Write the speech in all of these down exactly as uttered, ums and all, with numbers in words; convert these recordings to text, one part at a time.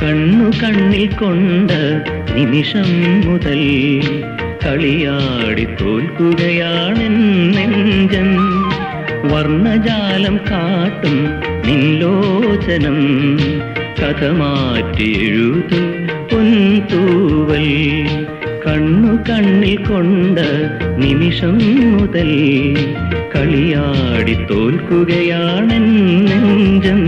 കണ്ണു കണ്ണിൽ കൊണ്ട നിമിഷം മുതൽ കളിയാടി തോൽക്കുകയാണെൻ നെഞ്ചം. വർണ്ണജാലം കാട്ടും നിൻലോചനം കഥ മാറ്റി എഴുതും പൊൻതൂവൽ. കണ്ണു കണ്ണിൽ കൊണ്ട നിമിഷം മുതൽ കളിയാടി തോൽക്കുകയാണെൻ നെഞ്ചം.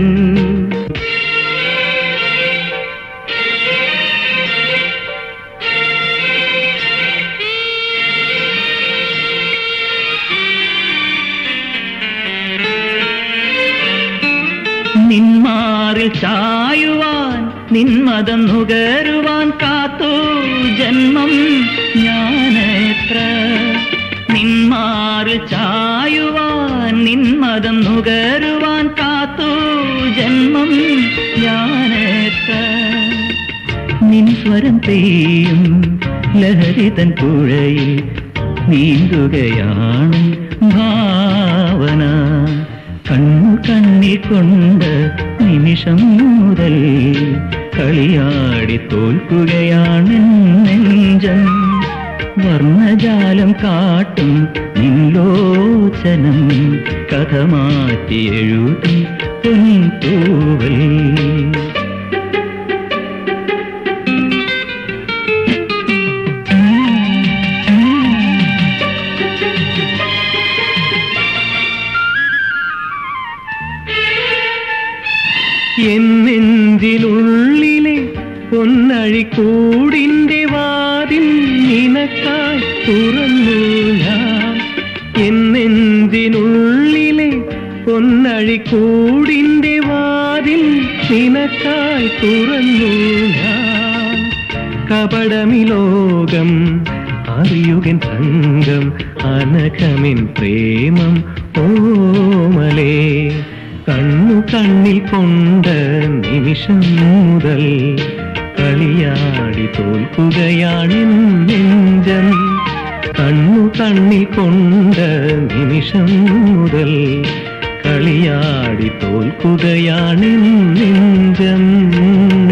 നിന്മാറിൽ ചായുവാൻ നിന്മതം നുകരുവാൻ കാത്തു ജന്മം ഞാനെത്ര. നിന്മാറിൽ ചായുവാൻ നിന്മതം നുകരുവാൻ കാത്തു ജന്മം ഞാനെത്ര. നിൻ സ്വരം പെയ്യും ലഹരിതൻ പുഴയിൽ നീന്തുകയാണ് ഭാവന. കണ്ണു കണ്ണിൽ കൊണ്ട നിമിഷം മുതൽ കളിയാടി തോൽക്കുകയാണ് നെഞ്ചം. വർണ്ണജാലം കാട്ടും നിൻലോചനം കഥ മാറ്റി എഴുതും പൊൻതൂവൽ. എന്നെഞ്ചിനുള്ളിലെ പൊന്നഴിക്കൂടിൻ്റെ വാതിൽ നിനക്കായി തുറന്നു ഞാൻ. എന്നെഞ്ചിനുള്ളിലെ പൊന്നഴിക്കൂടിൻ്റെ വാതിൽ നിനക്കായി തുറന്നു ഞാൻ. കപടമിലോകം അറിയുകൻ സംഘം അനഘമിൻ പ്രേമം ഓമലേ. കണ്ണു കണ്ണിൽ കൊണ്ട നിമിഷം മുതൽ കളിയാടി തോൽക്കുകയാണ് നെഞ്ചം. കണ്ണു കണ്ണിൽ കൊണ്ട നിമിഷം മുതൽ കളിയാടി തോൽക്കുകയാണ് നെഞ്ചം.